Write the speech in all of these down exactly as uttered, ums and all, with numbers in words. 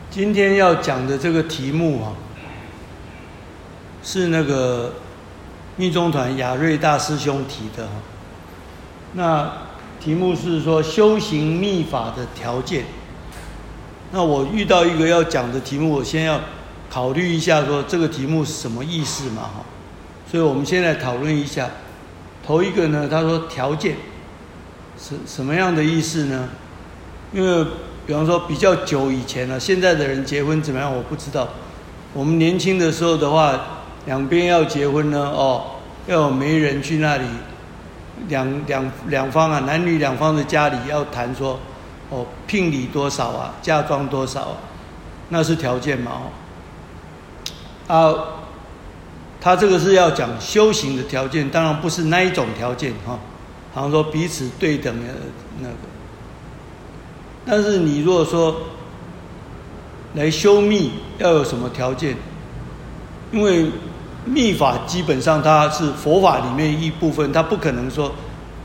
今天要讲的这个题目啊，是那个密宗团雅瑞大师兄提的。那题目是说修行密法的条件。那我遇到一个要讲的题目，我先要考虑一下说这个题目是什么意思嘛？哈，所以我们先来讨论一下。头一个呢，他说条件是什么样的意思呢？因为比方说比较久以前了、啊，现在的人结婚怎么样我不知道。我们年轻的时候的话，两边要结婚呢，哦，要有媒人去那里，两两两方啊，男女两方的家里要谈说，哦，聘礼多少啊，嫁妆多少啊，那是条件嘛，哦，啊，他这个是要讲修行的条件，当然不是那一种条件哈、哦，好像说彼此对等的那个。但是你如果说来修密要有什么条件？因为密法基本上它是佛法里面一部分，它不可能说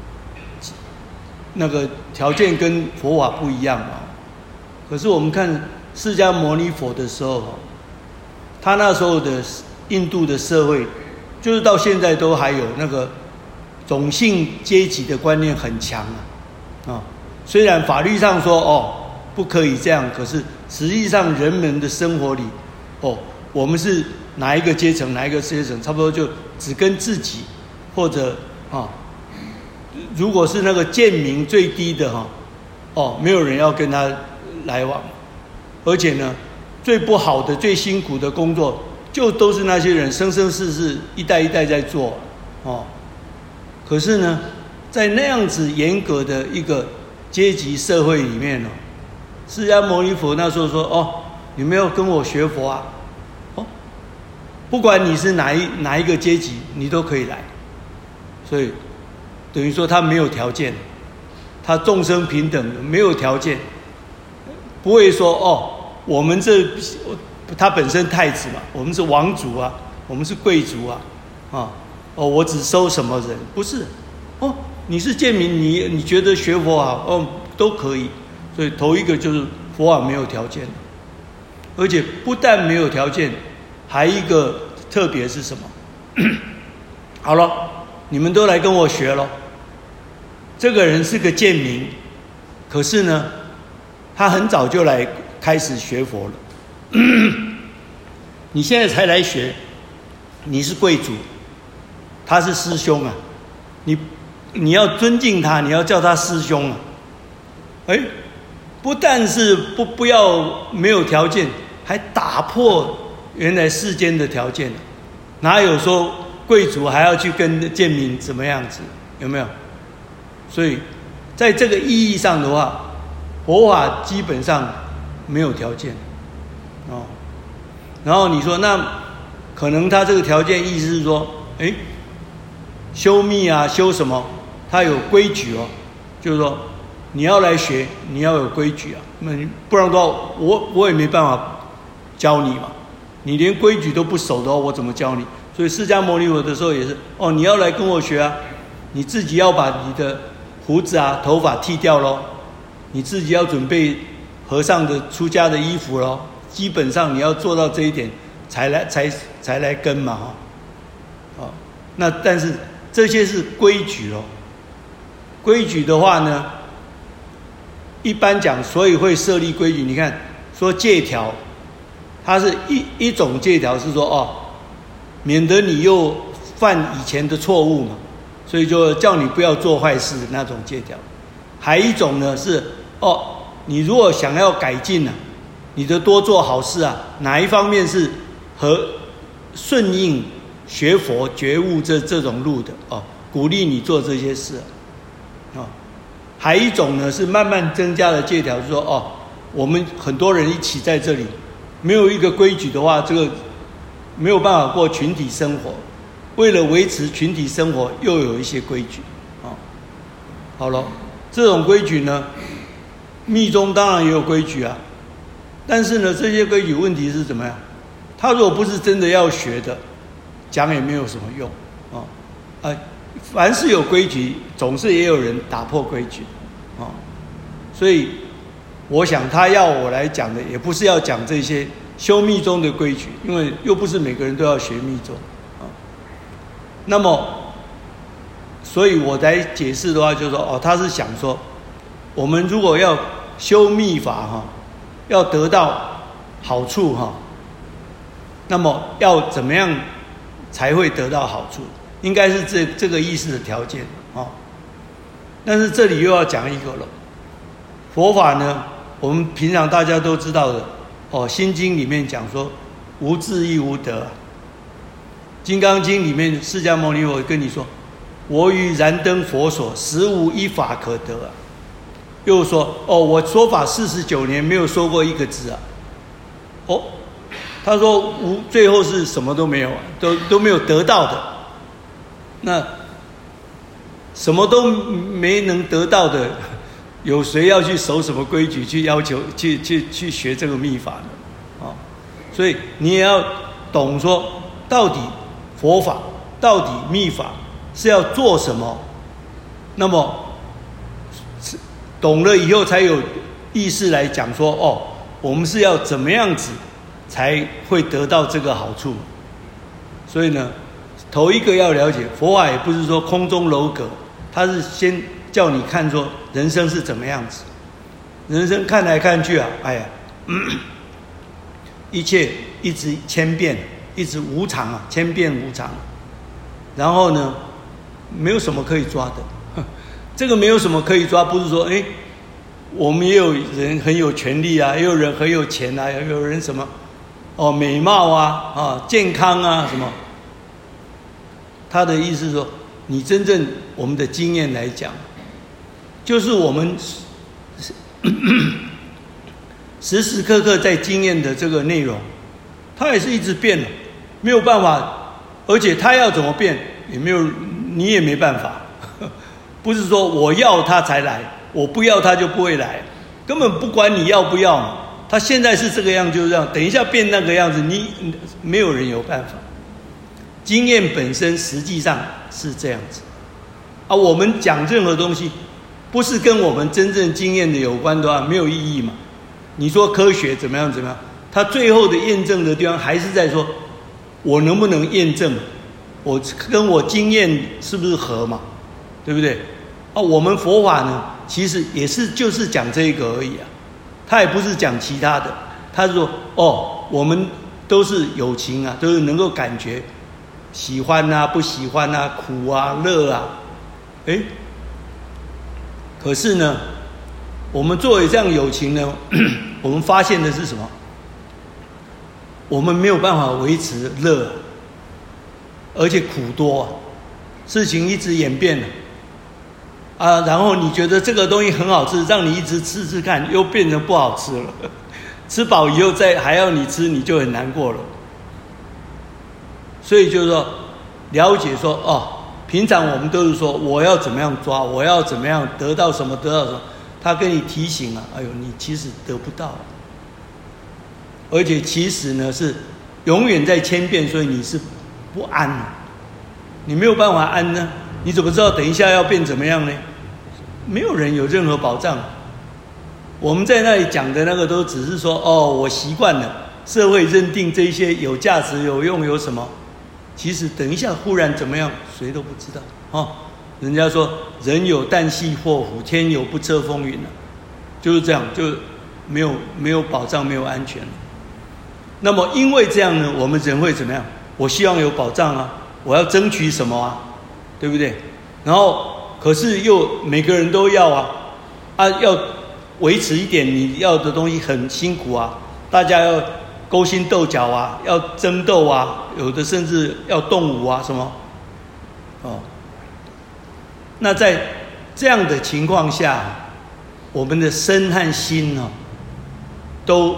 那个条件跟佛法不一样嘛。可是我们看释迦牟尼佛的时候，他那时候的印度的社会，就是到现在都还有那个种姓阶级的观念很强啊，啊。虽然法律上说哦不可以这样，可是实际上人们的生活里，哦，我们是哪一个阶层，哪一个阶层，差不多就只跟自己，或者啊，如果是那个贱民最低的哈，哦，没有人要跟他来往，而且呢，最不好的、最辛苦的工作，就都是那些人生生世世一代一代在做，哦，可是呢，在那样子严格的一个阶级社会里面呢，释迦牟尼佛那时候说：“哦，你们要跟我学佛啊，哦，不管你是哪一哪一个阶级，你都可以来。”所以等于说他没有条件，他众生平等，没有条件，不会说哦，我们这他本身太子嘛，我们是王族啊，我们是贵族啊，啊，哦，我只收什么人？不是，哦。你是贱民，你你觉得学佛好，哦，都可以。所以头一个就是佛法没有条件，而且不但没有条件，还一个特别是什么？好了，你们都来跟我学了。这个人是个贱民，可是呢，他很早就来开始学佛了。你现在才来学，你是贵族，他是师兄啊，你。你要尊敬他，你要叫他师兄啊！哎，不但是不不要没有条件，还打破原来世间的条件，哪有说贵族还要去跟贱民怎么样子？有没有？所以在这个意义上的话，佛法基本上没有条件哦。然后你说那可能他这个条件意思是说，哎，修密啊，修什么？他有规矩哦，就是说你要来学，你要有规矩啊，那不然的话，我我也没办法教你嘛。你连规矩都不守的话，我怎么教你？所以释迦牟尼佛的时候也是，哦，你要来跟我学啊，你自己要把你的胡子啊、头发剃掉咯，你自己要准备和尚的出家的衣服咯，基本上你要做到这一点，才来才才来跟嘛哈。哦，那但是这些是规矩咯。规矩的话呢，一般讲，所以会设立规矩。你看，说戒条，它是一一种戒条是说哦，免得你又犯以前的错误嘛，所以就叫你不要做坏事的那种戒条。还一种呢是哦，你如果想要改进啊，你的多做好事啊，哪一方面是和顺应学佛觉悟这这种路的哦，鼓励你做这些事啊。哦，还一种呢是慢慢增加的戒条，就是说哦，我们很多人一起在这里，没有一个规矩的话，这个没有办法过群体生活。为了维持群体生活，又有一些规矩。哦，好了，这种规矩呢，密宗当然也有规矩啊，但是呢，这些规矩问题是怎么样？他如果不是真的要学的，讲也没有什么用啊，哎。凡是有规矩，总是也有人打破规矩，哦，所以我想他要我来讲的，也不是要讲这些修密宗的规矩，因为又不是每个人都要学密宗啊。那么，所以我来解释的话，就是说，哦，他是想说，我们如果要修密法哈，要得到好处哈，那么要怎么样才会得到好处？应该是这这个意思的条件啊。但是这里又要讲一个了，佛法呢，我们平常大家都知道的哦，《心经》里面讲说无智亦无得，《金刚经》里面释迦牟尼佛跟你说，我与燃灯佛所，实无一法可得啊。又说哦，我说法四十九年没有说过一个字啊。哦，他说无，最后是什么都没有啊，都都没有得到的。那什么都没能得到的，有谁要去守什么规矩，去要求去去去学这个密法呢？啊，所以你也要懂说，到底佛法，到底密法是要做什么？那么懂了以后，才有意识来讲说，哦，我们是要怎么样子才会得到这个好处？所以呢，头一个要了解佛法，也不是说空中楼阁。他是先叫你看说人生是怎么样子，人生看来看去啊，哎呀，嗯、一切一直千变，一直无常啊，千变无常。然后呢，没有什么可以抓的，这个没有什么可以抓，不是说哎，我们也有人很有权利啊，也有人很有钱啊，也有人什么哦美貌啊啊健康啊什么。他的意思是说，你真正我们的经验来讲，就是我们时时刻刻在经验的这个内容，它也是一直变的，没有办法，而且它要怎么变也没有，你也没办法，不是说我要它才来，我不要它就不会来，根本不管你要不要嘛，它现在是这个样就是这样，等一下变那个样子，你没有人有办法。经验本身实际上是这样子啊，我们讲任何东西，不是跟我们真正经验的有关的话，没有意义嘛。你说科学怎么样怎么样，它最后的验证的地方还是在说，我能不能验证，我跟我经验是不是合嘛，对不对？啊，我们佛法呢，其实也是就是讲这个而已啊，它也不是讲其他的，它是说哦，我们都是有情啊，都是能够感觉。喜欢啊，不喜欢啊，苦啊，乐啊，哎，可是呢，我们作为这样有情呢，我们发现的是什么？我们没有办法维持乐，而且苦多啊，事情一直演变了啊，然后你觉得这个东西很好吃，让你一直吃吃看，又变成不好吃了，吃饱以后再还要你吃，你就很难过了。所以就是说，了解说哦，平常我们都是说我要怎么样抓，我要怎么样得到什么得到什么，他跟你提醒啊，哎呦，你其实得不到，而且其实呢是永远在千变，所以你是不安的，你没有办法安呢，你怎么知道等一下要变怎么样呢？没有人有任何保障。我们在那里讲的那个都只是说哦，我习惯了，社会认定这些有价值、有用、有什么。其实等一下忽然怎么样，谁都不知道哦。人家说人有旦夕祸福，天有不测风云啊，就是这样，就没有没有保障，没有安全。那么因为这样呢，我们人会怎么样？我希望有保障啊，我要争取什么啊，对不对？然后可是又每个人都要啊，啊要维持一点你要的东西很辛苦啊，大家要勾心斗角啊，要争斗啊，有的甚至要动武啊，什么？哦，那在这样的情况下，我们的身和心哦，都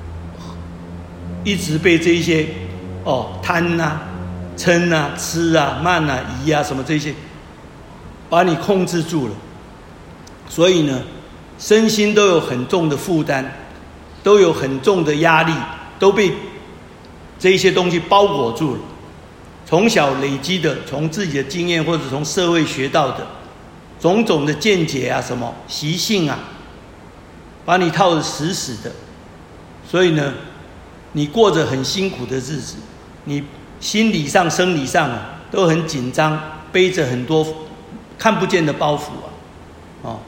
一直被这些哦贪啊、嗔啊、痴啊、慢啊、疑啊什么这些，把你控制住了。所以呢，身心都有很重的负担，都有很重的压力。都被这一些东西包裹住了，从小累积的，从自己的经验或者从社会学到的种种的见解啊，什么习性啊， 把你套得死死的，所以呢，你过着很辛苦的日子，你心理上、生理上啊都很紧张，背着很多看不见的包袱啊，哦，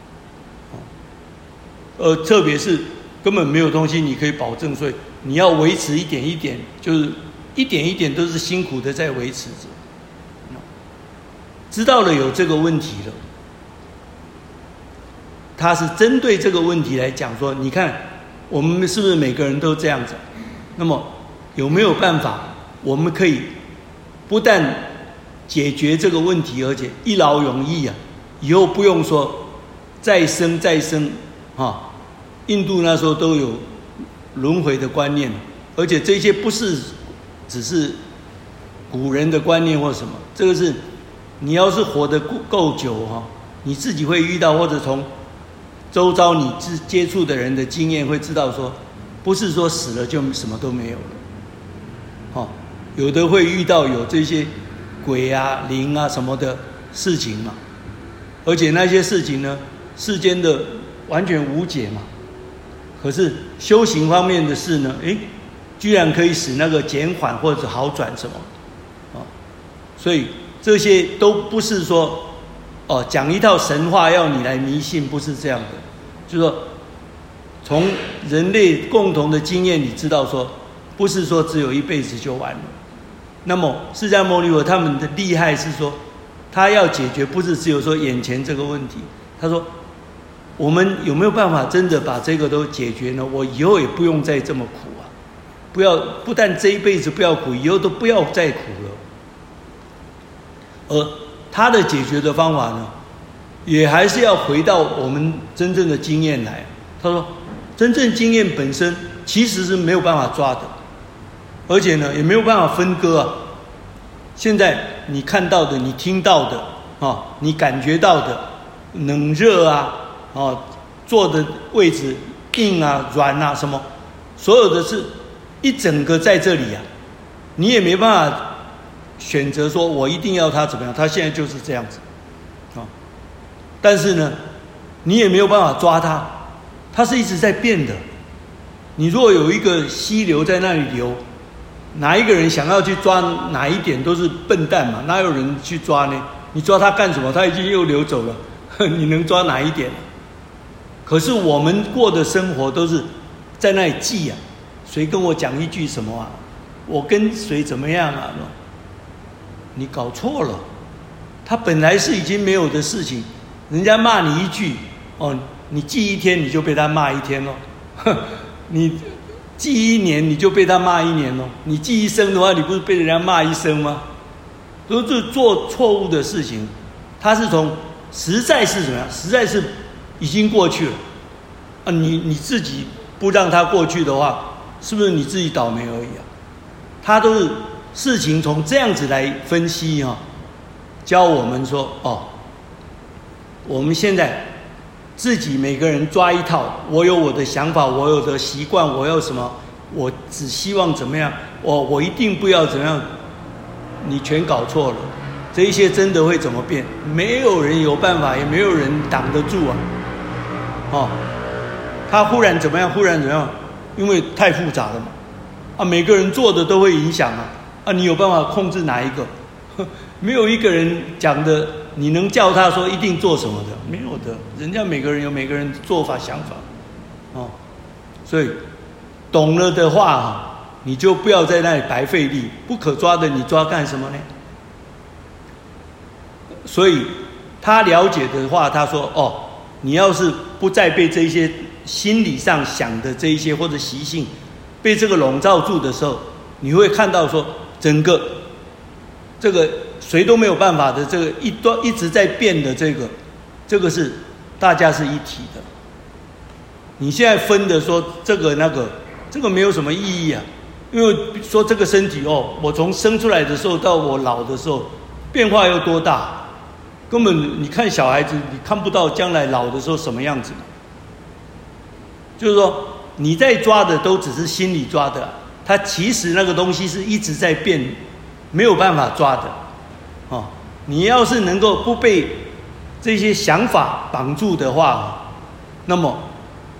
呃，特别是根本没有东西你可以保证，所以你要维持一点一点，就是一点一点都是辛苦的在维持着。知道了有这个问题了，他是针对这个问题来讲说，你看我们是不是每个人都这样子？那么有没有办法，我们可以不但解决这个问题，而且一劳永逸啊！以后不用说再生再生啊！印度那时候都有轮回的观念，而且这些不是只是古人的观念或什么，这个是你要是活得够久哈，你自己会遇到，或者从周遭你接触的人的经验会知道说，不是说死了就什么都没有了，哦，有的会遇到有这些鬼啊、灵啊什么的事情嘛，而且那些事情呢，世间的完全无解嘛。可是修行方面的事呢，诶，居然可以使那个减缓或者好转什么，哦，所以这些都不是说哦讲一套神话要你来迷信，不是这样的，就是说从人类共同的经验，你知道说，不是说只有一辈子就完了。那么释迦牟尼佛他们的厉害是说，他要解决不是只有说眼前这个问题，他说我们有没有办法真的把这个都解决呢？我以后也不用再这么苦啊，不要不但这一辈子不要苦，以后都不要再苦了。而他的解决的方法呢，也还是要回到我们真正的经验来。他说真正经验本身其实是没有办法抓的，而且呢也没有办法分割啊。现在你看到的，你听到的啊，你感觉到的冷热啊，啊坐的位置硬啊软啊什么，所有的是一整个在这里啊，你也没办法选择说我一定要他怎么样，他现在就是这样子啊。但是呢你也没有办法抓他，它是一直在变的。你如果有一个溪流在那里流，哪一个人想要去抓哪一点都是笨蛋嘛，哪有人去抓呢？你抓它干什么？它已经又流走了，你能抓哪一点？可是我们过的生活都是在那里记啊，谁跟我讲一句什么啊，我跟谁怎么样啊，你搞错了，它本来是已经没有的事情，人家骂你一句哦，你记一天你就被他骂一天咯，你记一年你就被他骂一年咯，你记一生的话，你不是被人家骂一生吗？都是做错误的事情，他是从实在是怎么样，实在是已经过去了啊，你你自己不让他过去的话，是不是你自己倒霉而已啊？他都是事情从这样子来分析啊，教我们说哦，我们现在自己每个人抓一套，我有我的想法，我有的习惯，我要什么，我只希望怎么样，我我一定不要怎么样，你全搞错了，这一些真的会怎么变？没有人有办法，也没有人挡得住啊！哦，他忽然怎么样，忽然怎么样，因为太复杂了嘛，啊，每个人做的都会影响啊，啊，你有办法控制哪一个？没有一个人讲的，你能叫他说一定做什么的，没有的。人家每个人有每个人的做法想法，哦，所以懂了的话，你就不要在那里白费力。不可抓的，你抓干什么呢？所以他了解的话，他说：哦，你要是不再被这些心理上想的这一些或者习性被这个笼罩住的时候，你会看到说整个这个谁都没有办法的这个一段一直在变的这个，这个是大家是一体的。你现在分的说这个那个，这个没有什么意义啊，因为说这个身体哦，我从生出来的时候到我老的时候变化有多大，根本你看小孩子你看不到将来老的时候什么样子，就是说你在抓的都只是心里抓的，它其实那个东西是一直在变，没有办法抓的哦。你要是能够不被这些想法绑住的话，那么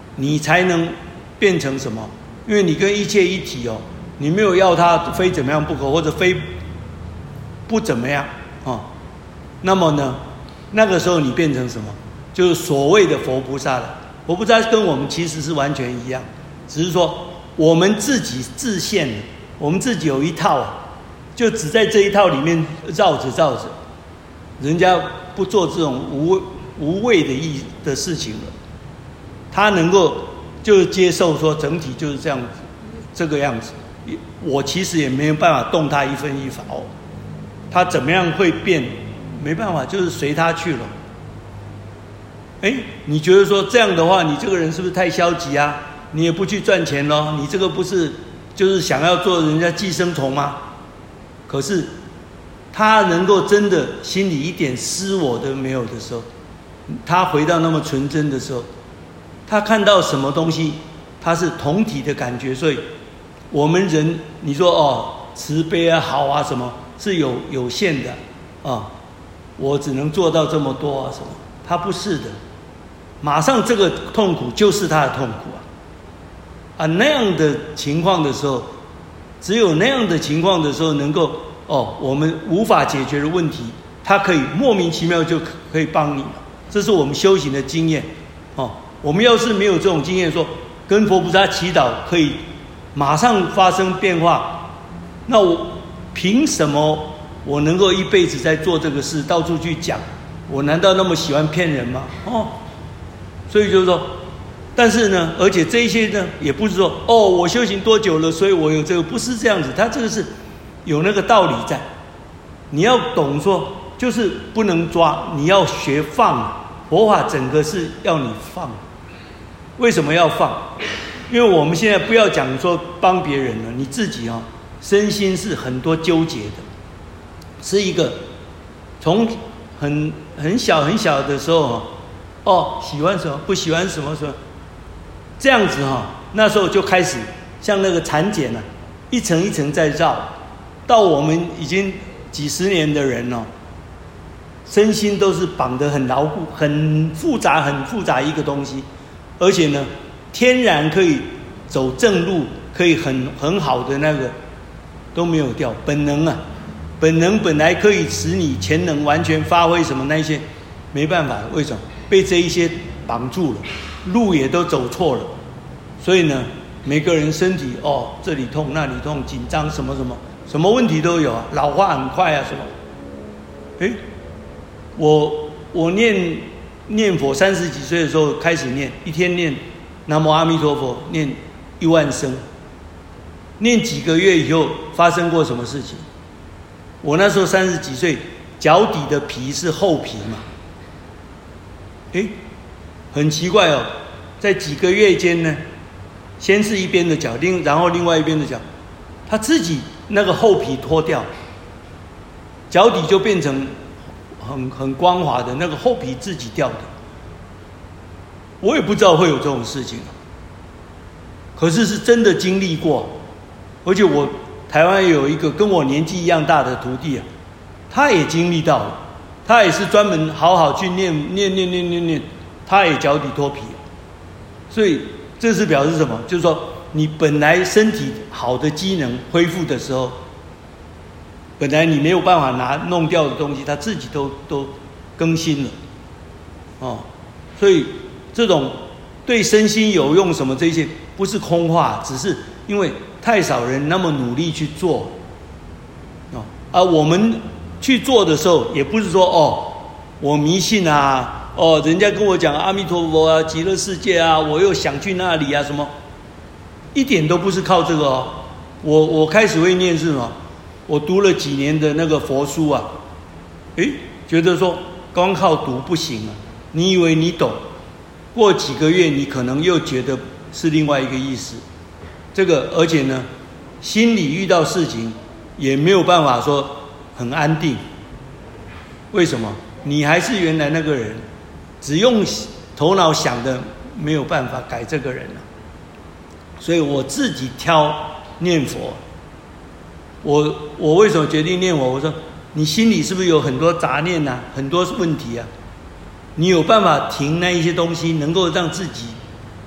你才能变成什么？因为你跟一切一体哦，你没有要它非怎么样不可，或者非不怎么样哦，那么呢，那个时候你变成什么？就是所谓的佛菩萨了。佛菩萨跟我们其实是完全一样，只是说我们自己自现的，我们自己有一套啊，就只在这一套里面绕着绕着，人家不做这种无无谓的意的事情了，他能够就接受说整体就是这样子，这个样子，我其实也没有办法动他一分一毫，他怎么样会变，没办法，就是随他去了。哎，你觉得说这样的话，你这个人是不是太消极啊？你也不去赚钱咯，你这个不是就是想要做人家寄生虫吗？可是他能够真的心里一点私我都没有的时候，他回到那么纯真的时候，他看到什么东西，他是同体的感觉。所以我们人，你说哦，慈悲啊，好啊，什么是有有限的啊？我只能做到这么多啊，什么？他不是的。马上这个痛苦就是他的痛苦啊！啊，那样的情况的时候，只有那样的情况的时候，能够哦，我们无法解决的问题，他可以莫名其妙就可以帮你了。这是我们修行的经验哦。我们要是没有这种经验，说跟佛菩萨祈祷可以马上发生变化，那我凭什么我能够一辈子在做这个事，到处去讲？我难道那么喜欢骗人吗？哦。所以就是说，但是呢，而且这一些呢，也不是说哦，我修行多久了，所以我有这个，不是这样子。他这个是有那个道理在，你要懂说，就是不能抓，你要学放。佛法整个是要你放。为什么要放？因为我们现在不要讲说帮别人了，你自己哦，身心是很多纠结的，是一个从很很小很小的时候哦。哦，喜欢什么，不喜欢什么什么，这样子哈、哦，那时候就开始像那个蚕茧啊，一层一层在绕，到我们已经几十年的人哦，身心都是绑得很牢固，很复杂，很复杂一个东西，而且呢，天然可以走正路，可以很很好的那个都没有掉，本能啊，本能本来可以使你潜能完全发挥什么那些，没办法，为什么？被这一些绑住了，路也都走错了，所以呢，每个人身体哦，这里痛那里痛，紧张什么什么，什么问题都有啊，老化很快啊什么。哎，我我念念佛三十几岁的时候开始念，一天念南无阿弥陀佛，念一万声，念几个月以后发生过什么事情？我那时候三十几岁，脚底的皮是厚皮嘛。哎，很奇怪哦，在几个月间呢，先是一边的脚，另然后另外一边的脚，他自己那个厚皮脱掉，脚底就变成很很光滑的那个厚皮自己掉的。我也不知道会有这种事情，可是是真的经历过，而且我台湾有一个跟我年纪一样大的徒弟啊，他也经历到了。他也是专门好好去念念念念念念，他也脚底脱皮，所以这是表示什么？就是说你本来身体好的机能恢复的时候，本来你没有办法拿弄掉的东西，他自己都都更新了，哦，所以这种对身心有用什么这些不是空话，只是因为太少人那么努力去做，哦，而我们去做的时候，也不是说哦，我迷信啊，哦，人家跟我讲阿弥陀佛啊，极乐世界啊，我又想去那里啊，什么，一点都不是靠这个哦。我我开始会念是什么？我读了几年的那个佛书啊，诶，觉得说光靠读不行啊。你以为你懂，过几个月你可能又觉得是另外一个意思。这个而且呢，心里遇到事情也没有办法说很安定，为什么？你还是原来那个人，只用头脑想的没有办法改这个人了。所以我自己挑念佛。我我为什么决定念佛？我说你心里是不是有很多杂念啊，很多问题啊？你有办法停那一些东西，能够让自己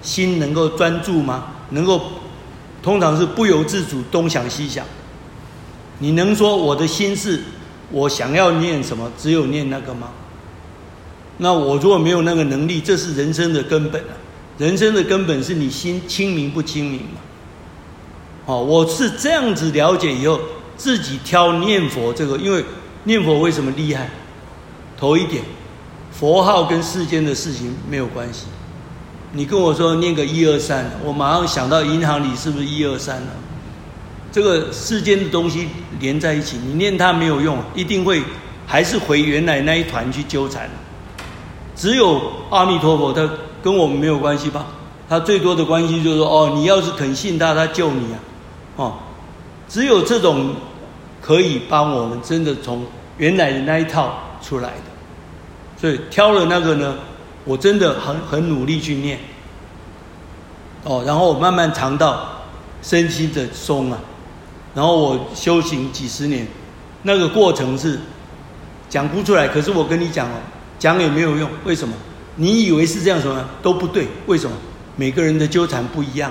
心能够专注吗？能够通常是不由自主东想西想。你能说我的心是我想要念什么，只有念那个吗？那我如果没有那个能力，这是人生的根本啊！人生的根本是你心清明不清明嘛？哦，我是这样子了解以后，自己挑念佛这个，因为念佛为什么厉害？头一点，佛号跟世间的事情没有关系。你跟我说念个一二三，我马上想到银行里是不是一二三了？这个世间的东西连在一起，你念它没有用，一定会还是回原来那一团去纠缠。只有阿弥陀佛，他跟我们没有关系吧？他最多的关系就是说，哦，你要是肯信他，他救你啊，哦，只有这种可以帮我们真的从原来的那一套出来的。所以挑了那个呢，我真的很很努力去念，哦，然后我慢慢尝到身心的松啊，然后我修行几十年，那个过程是讲不出来，可是我跟你讲哦。讲也没有用，为什么？你以为是这样什么都不对，为什么？每个人的纠缠不一样，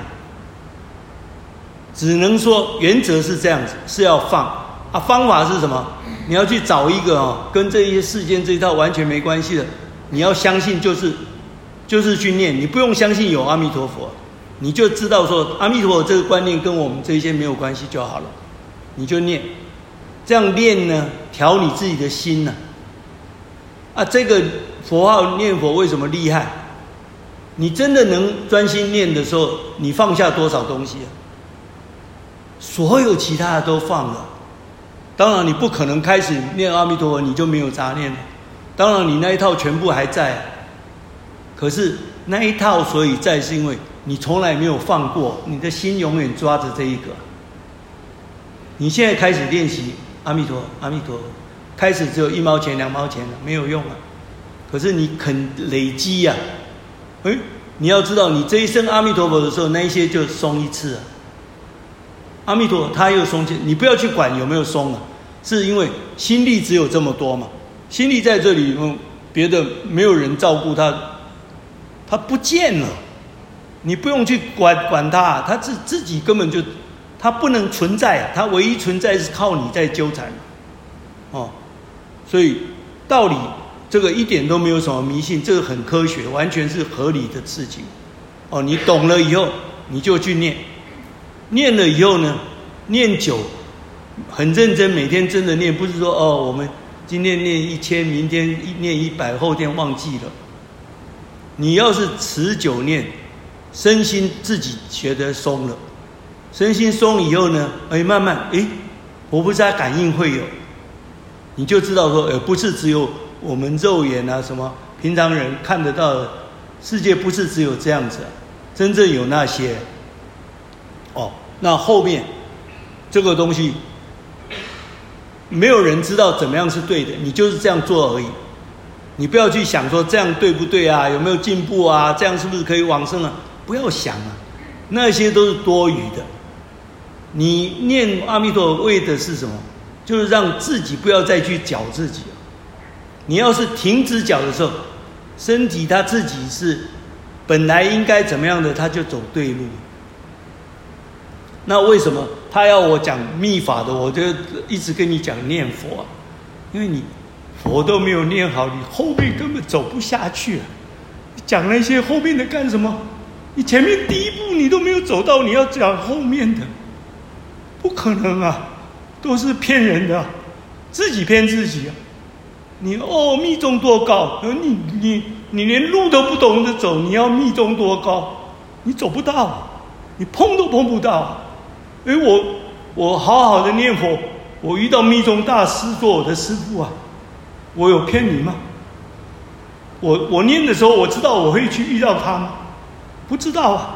只能说原则是这样子，是要放啊。方法是什么？你要去找一个哦，跟这些世间这一套完全没关系的，你要相信就是就是去念，你不用相信有阿弥陀佛，你就知道说阿弥陀佛这个观念跟我们这些没有关系就好了，你就念，这样念呢，调你自己的心呢、啊。啊，这个佛号念佛为什么厉害？你真的能专心念的时候，你放下多少东西啊？所有其他的都放了。当然，你不可能开始念阿弥陀佛你就没有杂念了。当然，你那一套全部还在。可是那一套所以在，是因为你从来没有放过，你的心永远抓着这一个。你现在开始练习阿弥陀佛，阿弥陀佛。开始只有一毛钱两毛钱了，没有用啊。可是你肯累积呀、啊，哎，你要知道，你这一声阿弥陀佛的时候，那一些就松一次啊。阿弥陀佛，他又松起，你不要去管有没有松啊，是因为心力只有这么多嘛。心力在这里，嗯，别的没有人照顾他，他不见了，你不用去管管他，他自自己根本就他不能存在，他唯一存在是靠你在纠缠，哦。所以道理这个一点都没有什么迷信，这个很科学，完全是合理的事情。哦，你懂了以后，你就去念，念了以后呢，念久，很认真，每天真的念，不是说哦，我们今天念一千，明天念一百，后天忘记了。你要是持久念，身心自己觉得松了，身心松以后呢，哎，慢慢哎，佛菩萨感应会有。你就知道说，呃，不是只有我们肉眼啊，什么平常人看得到的世界，不是只有这样子、啊，真正有那些。哦，那后面这个东西，没有人知道怎么样是对的，你就是这样做而已。你不要去想说这样对不对啊，有没有进步啊，这样是不是可以往生啊？不要想啊，那些都是多余的。你念阿弥陀佛为的是什么？就是让自己不要再去搅自己。你要是停止搅的时候，身体它自己是本来应该怎么样的，它就走对路。那为什么他要我讲密法的？我就一直跟你讲念佛、啊，因为你佛都没有念好，你后面根本走不下去、啊。你讲那些后面的干什么？你前面第一步你都没有走到，你要讲后面的，不可能啊！都是骗人的，自己骗自己啊！你哦，密宗多高？你你你连路都不懂得走，你要密宗多高？你走不到，你碰都碰不到。哎，我我好好的念佛，我遇到密宗大师做我的师父啊，我有骗你吗？我我念的时候，我知道我会去遇到他吗？不知道啊。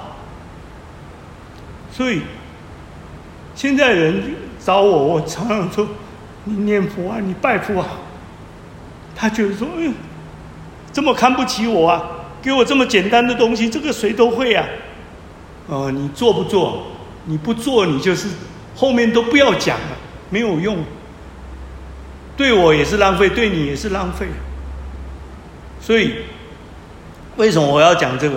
所以现在人找我，我常常说你念佛啊，你拜佛啊。他觉得说，哎，这么看不起我啊，给我这么简单的东西，这个谁都会啊。呃，你做不做？你不做，你就是后面都不要讲了，没有用。对我也是浪费，对你也是浪费。所以为什么我要讲这个？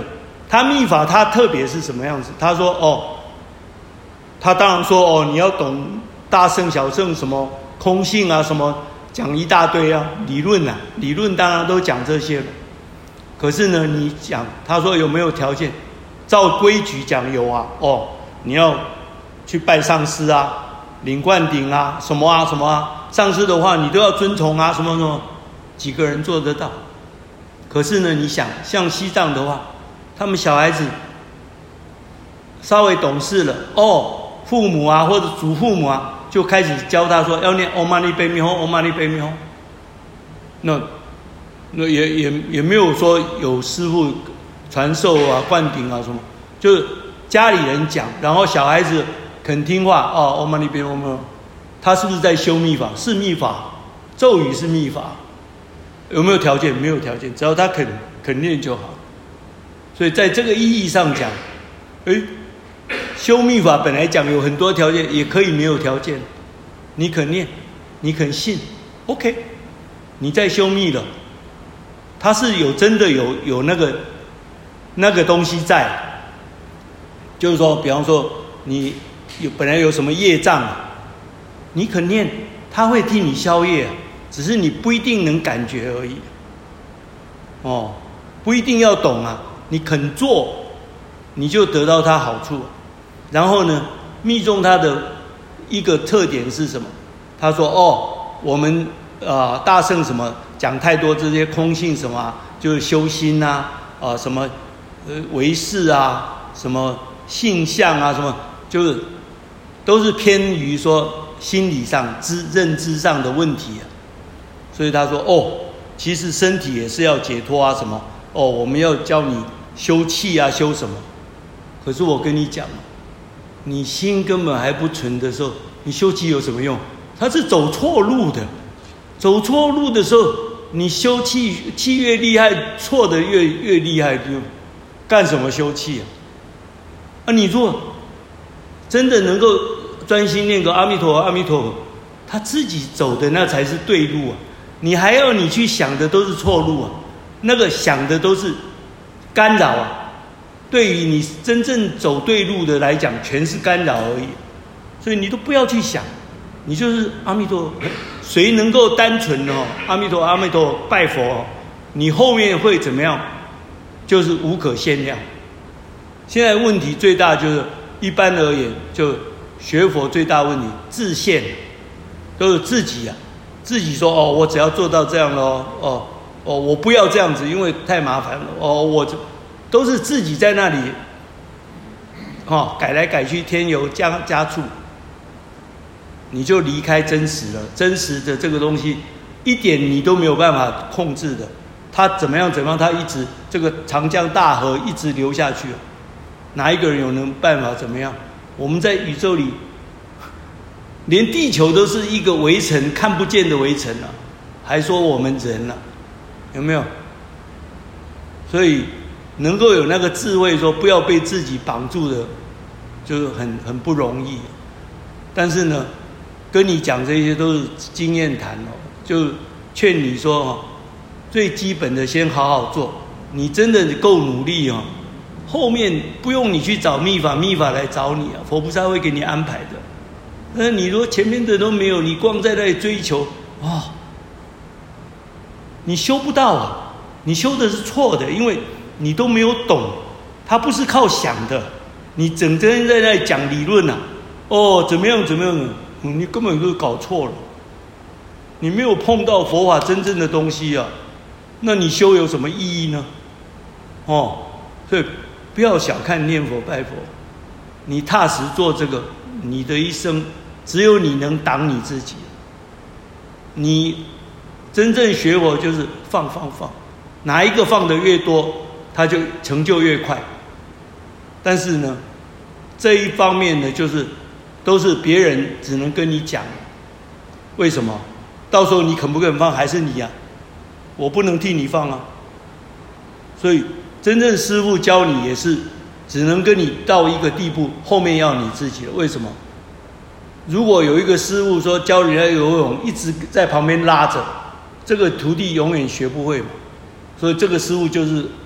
他密法他特别是什么样子？他说哦，他当然说哦，你要懂大乘小乘什么空性啊，什么讲一大堆啊，理论啊，理论当然都讲这些了。可是呢，你讲他说有没有条件？照规矩讲有啊，哦，你要去拜上师啊，领灌顶啊，什么啊什么啊，上师的话你都要遵从啊，什么什么，几个人做得到？可是呢，你想像西藏的话，他们小孩子稍微懂事了，哦，父母啊或者祖父母啊就开始教他说要念 Om Mani Padme Hum Om Mani Padme Hum。那那也也也没有说有师父传授啊灌顶啊什么，就是家里人讲，然后小孩子肯听话哦 Om Mani Padme Hum， 他是不是在修密法？是密法，咒语是密法。有没有条件？没有条件，只要他肯肯念就好。所以在这个意义上讲，诶，修密法本来讲有很多条件，也可以没有条件。你肯念，你肯信 ，OK， 你在修密了，它是有真的有有那个那个东西在，就是说，比方说你有本来有什么业障，你肯念，它会替你消业。只是你不一定能感觉而已，哦，不一定要懂啊。你肯做，你就得到它好处。然后呢，密宗它的一个特点是什么？他说：“哦，我们啊、呃、大乘什么讲太多这些空性什么、啊，就是修心啊，啊、呃、什么呃唯识啊，什么性相啊，什么就是都是偏于说心理上知认知上的问题啊。”所以他说：“哦，其实身体也是要解脱啊，什么？哦，我们要教你修气啊，修什么？可是我跟你讲，你心根本还不纯的时候，你修气有什么用？它是走错路的，走错路的时候，你修气气越厉害，错的越越厉害，就干什么修气啊？啊，你如果真的能够专心念个阿弥陀佛，阿弥陀佛，他自己走的那才是对路啊。”你还要你去想的都是错路啊，那个想的都是干扰啊，对于你真正走对路的来讲，全是干扰而已。所以你都不要去想，你就是阿弥陀佛。谁能够单纯哦，阿弥陀阿弥陀拜佛哦，你后面会怎么样？就是无可限量。现在问题最大就是，一般而言，就学佛最大问题自限，都是自己啊。自己说哦，我只要做到这样咯，哦哦，我不要这样子，因为太麻烦了。哦，我都是自己在那里，哦，改来改去，添油加加醋，你就离开真实了。真实的这个东西，一点你都没有办法控制的。它怎么样怎么样，它一直这个长江大河一直流下去，哪一个人有能办法怎么样？我们在宇宙里。连地球都是一个围城，看不见的围城啊，还说我们人啊，有没有？所以能够有那个智慧说不要被自己绑住的，就是很很不容易。但是呢，跟你讲这些都是经验谈哦，就劝你说哦，最基本的先好好做。你真的够努力哦，后面不用你去找密法，密法来找你啊，佛菩萨会给你安排的。那你说前面的都没有，你光在那里追求哦，你修不到啊！你修的是错的，因为你都没有懂，它不是靠想的。你整天在那里讲理论啊，哦，怎么样怎么样，嗯，你根本就搞错了。你没有碰到佛法真正的东西啊，那你修有什么意义呢？哦，所以不要小看念佛拜佛，你踏实做这个。你的一生只有你能挡你自己。你真正学佛就是放放放，哪一个放得越多，他就成就越快。但是呢，这一方面呢，就是都是别人只能跟你讲。为什么？到时候你肯不肯放还是你啊，我不能替你放啊。所以真正师父教你也是。只能跟你到一个地步，后面要你自己了。为什么？如果有一个师父说教人家游泳，一直在旁边拉着，这个徒弟永远学不会嘛。所以这个师父就是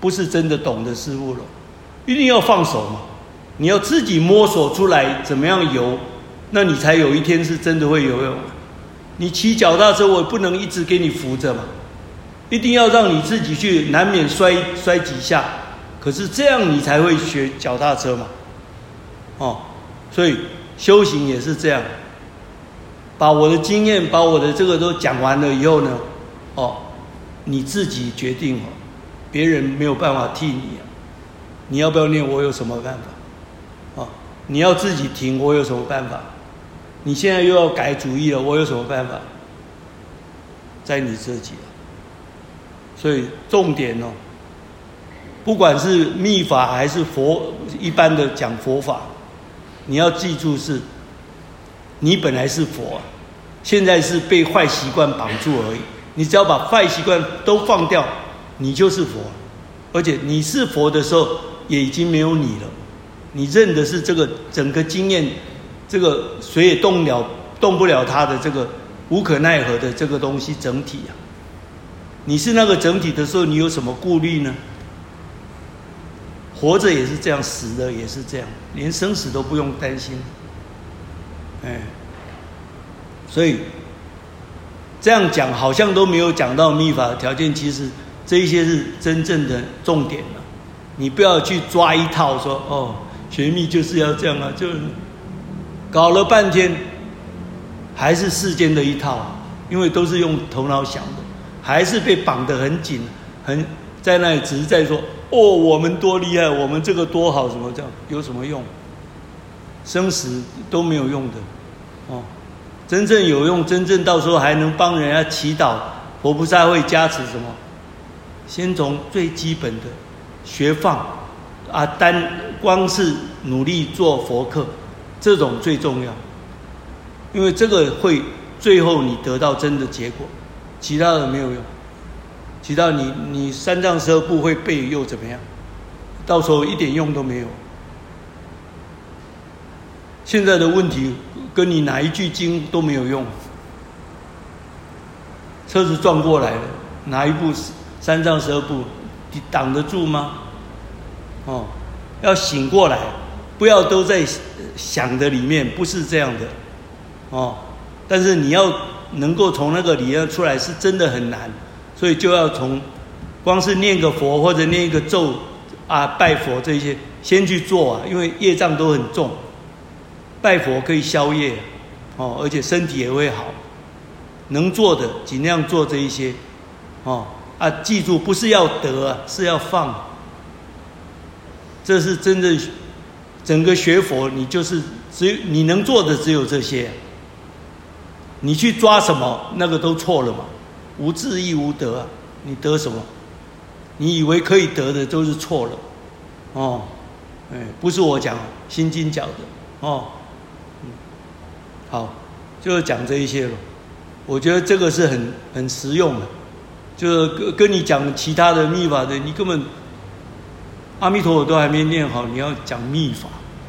不是真的懂的师傅了。一定要放手嘛，你要自己摸索出来怎么样游，那你才有一天是真的会游泳。你骑脚踏车，我也不能一直给你扶着嘛，一定要让你自己去，难免摔摔几下，可是这样你才会学脚踏车嘛。哦，所以修行也是这样，把我的经验，把我的这个都讲完了以后呢，哦，你自己决定哦，别人没有办法替你啊。你要不要念？我有什么办法？哦，你要自己停，我有什么办法？你现在又要改主意了，我有什么办法？在你自己了。所以重点哦，不管是密法还是佛一般的讲佛法，你要记住是，你本来是佛，现在是被坏习惯绑住而已。你只要把坏习惯都放掉，你就是佛。而且你是佛的时候，也已经没有你了。你认的是这个整个经验，这个谁也动了动不了它的这个无可奈何的这个东西整体啊。你是那个整体的时候，你有什么顾虑呢？活着也是这样，死了也是这样，连生死都不用担心。哎，所以这样讲好像都没有讲到密法的条件，其实这一些是真正的重点了。你不要去抓一套说哦，学密就是要这样啊，就搞了半天还是世间的一套，因为都是用头脑想的，还是被绑得很紧，很在那里只是在说哦，我们多厉害，我们这个多好，什么这样有什么用？生死都没有用的哦，真正有用，真正到时候还能帮人家祈祷，佛菩萨会加持什么？先从最基本的学放啊，单光是努力做佛课，这种最重要，因为这个会最后你得到真的结果，其他的没有用。其他你你三藏十二部会背又怎么样？到时候一点用都没有。现在的问题跟你哪一句经都没有用。车子撞过来了，哪一部三藏十二部你挡得住吗？哦，要醒过来，不要都在想的里面，不是这样的哦。但是你要能够从那个里面出来，是真的很难。所以就要从光是念个佛或者念一个咒啊，拜佛这些先去做啊，因为业障都很重，拜佛可以消业哦，而且身体也会好。能做的尽量做这一些哦啊，记住不是要得啊，是要放。这是真正整个学佛，你就是只有你能做的只有这些，你去抓什么那个都错了嘛。无智亦无得啊，你得什么？你以为可以得的都是错了，哦，哎，不是我讲，心经讲的，哦，嗯，好，就讲这一些了。我觉得这个是很很实用的，就是跟你讲其他的密法的，你根本阿弥陀佛都还没念好，你要讲密法，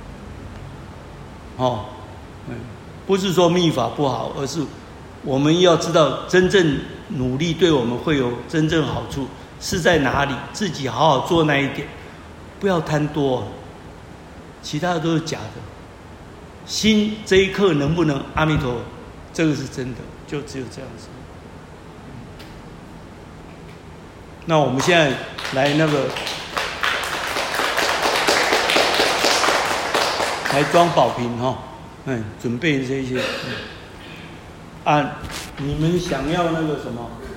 哦，嗯，不是说密法不好，而是我们要知道真正努力对我们会有真正好处是在哪里，自己好好做那一点，不要贪多，其他的都是假的。心这一刻能不能阿弥陀佛，这个是真的，就只有这样子。那我们现在来那个来装宝瓶哈，嗯，准备这些。嗯啊，你们想要那个什么？